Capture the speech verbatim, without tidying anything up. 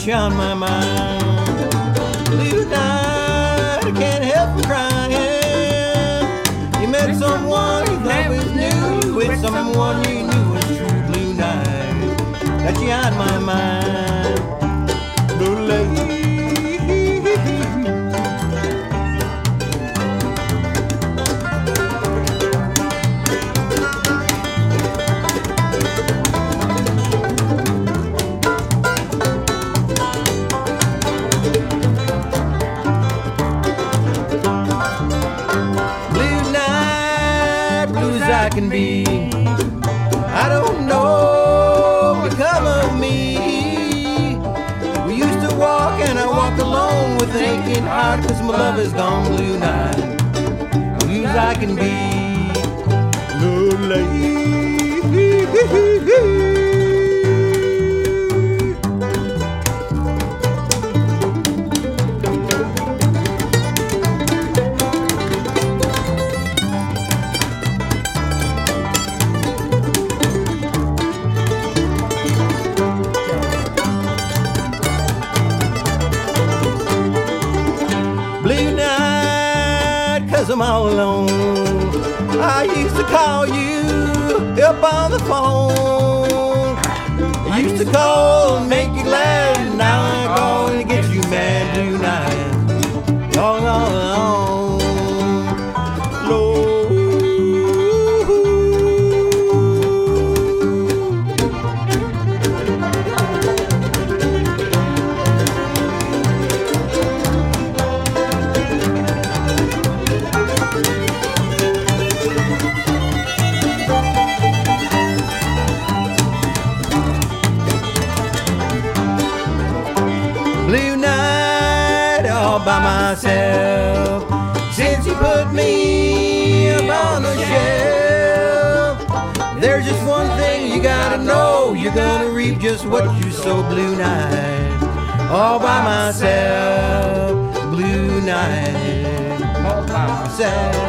you on my mind. Blue night, I can't help from crying. You met someone you thought was new, with someone you knew was true. Blue night, got you on my mind. Blue lady. I can be. I don't know what become of me. We used to walk and I walk alone with an aching heart, cause my love is gone. Blue night, blue as I can be. No lady. Blue night, cause I'm all alone. I used to call you up on the phone. I used to call and make you glad, and now I call and get you mad. Blue night, all alone. Lord. Blue night all by myself. Since you put me up on the shelf, there's just one thing you gotta know. You're gonna reap just what you sow. Blue night all by myself. Blue night all by myself.